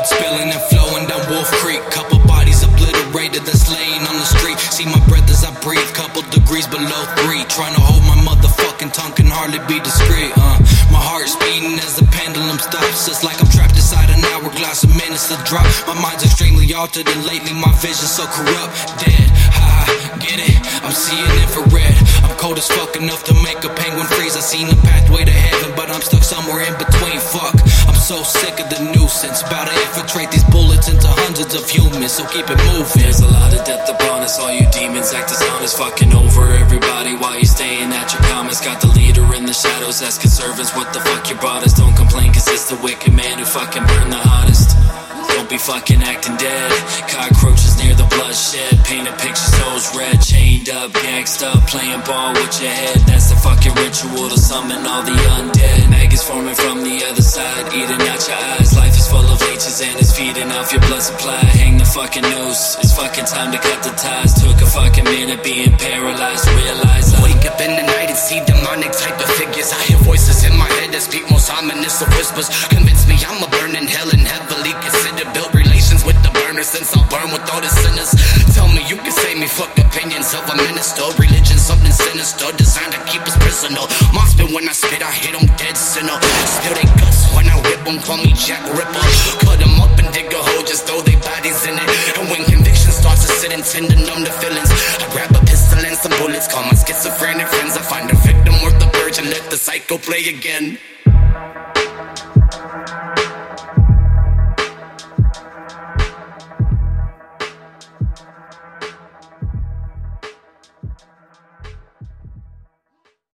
Blood spilling and flowing down Wolf Creek. Couple bodies obliterated that's laying on the street. See my breath as I breathe, couple degrees below 3. Trying to hold my motherfucking tongue, can hardly be discreet. My heart's beating as the pendulum stops. It's like I'm trapped inside an hourglass of minutes to drop. My mind's extremely altered and lately my vision's so corrupt. Dead, get it? I'm seeing infrared. I'm cold as fuck enough to make a penguin freeze. I seen the pathway to heaven, but I'm stuck somewhere in between. Fuck, I'm so sick of the nuisance. About to infiltrate these bullets into hundreds of humans, so keep it moving. There's a lot of death upon us. All you demons act as honest. Fucking over everybody while you staying at your comments. Got the leader in the shadows asking servants what the fuck you brought us. Don't complain cause it's the wicked man who fucking burned the hottest. Don't be fucking acting dead. Cockroaches near the bloodshed. Painted pictures, nose red. Chained up, gangsed up, playing ball with your head. That's the fucking ritual to summon all the undead. Maggots forming from the other side, eating out your eyes. Life is full of leeches and it's feeding off your blood supply. Hang the fucking noose, it's fucking time to cut the ties. Took a fucking minute being paralyzed to realize I wake up in the night and see demonic type of figures. I hear voices in my head that speak most ominous of whispers. Convince me I'm a burn in hell and heavily considered. Build relations with the burner since I'll burn with all the sinners. Tell me you can save me, fuck opinions of a minister. Religion something sinister, designed to keep us prisoner. Mock spit when I spit, I hit them dead sinner. Spill they guts when I whip them, call me Jack Ripper. Cut them up and dig a hole just throw they bodies in it. And when conviction starts to sit and tend to numb the feelings, I grab a pistol and some bullets, call my schizophrenic friends. I find a victim worth the purge and let the cycle play again.